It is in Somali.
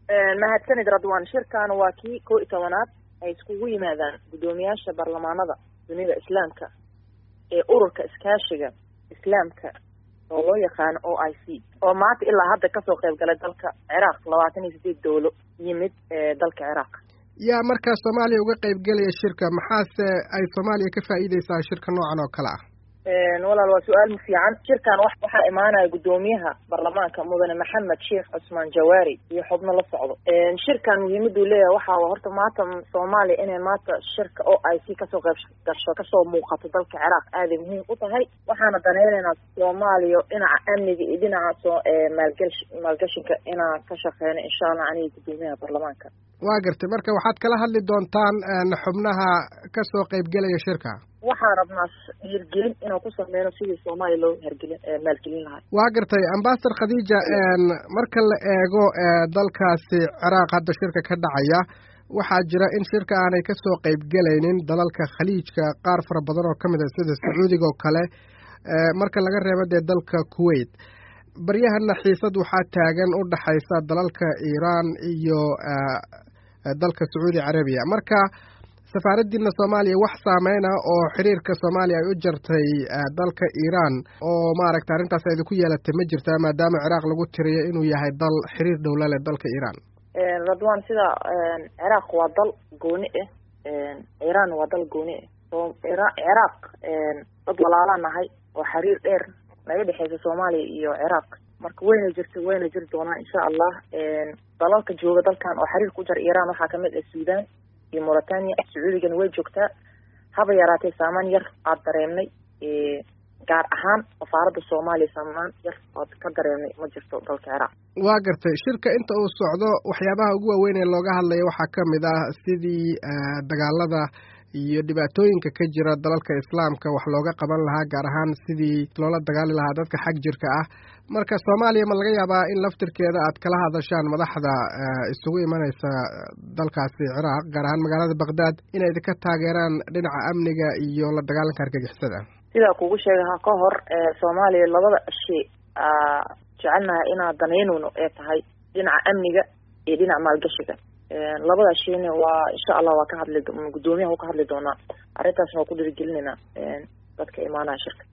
mahadsanid Radwan. shirkan waa kii 11aad ay iskugu yimaadaan gudoomiyaasha baarlamaanada dunida islaamka ee ururka iskaashiga islaamka oo loo yaqaan OIC oo maanta ilaa hadda ka soo qayb galay dalka Ciraaq 28 dawlad yimid dalka Ciraaq. yaa marka Soomaaliya uga qayb galaya shirka maxaase ay Soomaaliya ka faa'iideysaa shirka noocan oo kale ah? walaal waa su'aal fiican. shirkan waxa imaanaya gudoomiyaha baarlamaanka mudane Maxamed Sheekh Cusmaan Jawaari iyo xubno la socdo. shirkan muhiimadu leeyahay waxa horta maanta Soomaaliya inay maanta shirka OIC ka soo qayb gasho ka soo muuqato dalka Ciraaq aad muhiim u tahay. waxaana daneynaynaa Soomaaliya dhinaca amniga iyo dhinaca maalgashiga inaan ka shaqeyno insha Allah aniga gudoomiyaha baarlamaanka. waa gartay marka waxaad kala hadli doontaan xubnaha ka soo qayb galaya shirka. waxaan rabnaa hirgelin inaan ku sameeyno sidii Soomaaliya loo maalgelin lahaa. waa gartay Ambassador Khadija, marka la eego dalkaasi Ciraaq hadda shirka ka dhacaya waxaa jira in shirka aanay ka soo qayb galaynin dalalka khaliijka qaar fara badan oo kamid ah sida Sacuudiga oo kale marka laga reebo dalka Kuwait. baryahana xiisad waxaa taagan u dhaxaysa dalalka Iran iyo dalka Saudi Arabia. marka safaaradiina Soomaaliya wax saameynaa oo xiriirka Soomaaliya ay u jartay dalka Iran oo maaragtay arintaas ay ku yeelatay ma jirtaa maadaama Ciraaq lagu tiriyo inuu yahay dal xiriir dawla leh dalka Iran? Radwan, sida Ciraaq waa dal gooni ah, Iran waa dal gooni ah. oo Ciraaq dad walaalaanahay oo xiriir dheer naga dhaxaysa Soomaaliya iyo Ciraaq. marka wayna jiri doonaa insha Allah. dalalka jooga dalkan oo xiriir ku jar Iran waxa kamid ah Suudaan iyo Mauritania. Sacuudigan way joogtaa haba yaraatay saamaan yar aad dareemnay gaar ahaan safaaradda Soomaaliya saamaan yar aad ka dareemnay ma jirto dalka Ciraaq. waa gartay shirka inta uu socdo waxyaabaha ugu waaweyn ee looga hadlayo waxaa kamid ah sidii dagaalada iyo dhibaatooyinka ka jira dalalka islaamka wax looga qaban lahaa, gaar ahaan sidii loola dagaali lahaa dadka xag jirka ah. marka Soomaaliya ma laga yaabaa in laftirkeeda aad kala hadashaan madaxda isugu imanaysa dalkaasi Ciraaq, gaar ahaan magaalada Baghdad, inay ka taageeraan dhinaca amniga iyo la dagaalanka argagixisada? sida kugu sheegay ka hor Soomaaliya labada shay jecelnahay inaan daneynno ee tahay dhinaca amniga iyo dhinaca maalgashiga. labada shayna waa insha Allah waa ka hadli gudoomiyaha ka hadli doona arintaasna waa ku dhiirigelinayna dadka imaanaya shirka.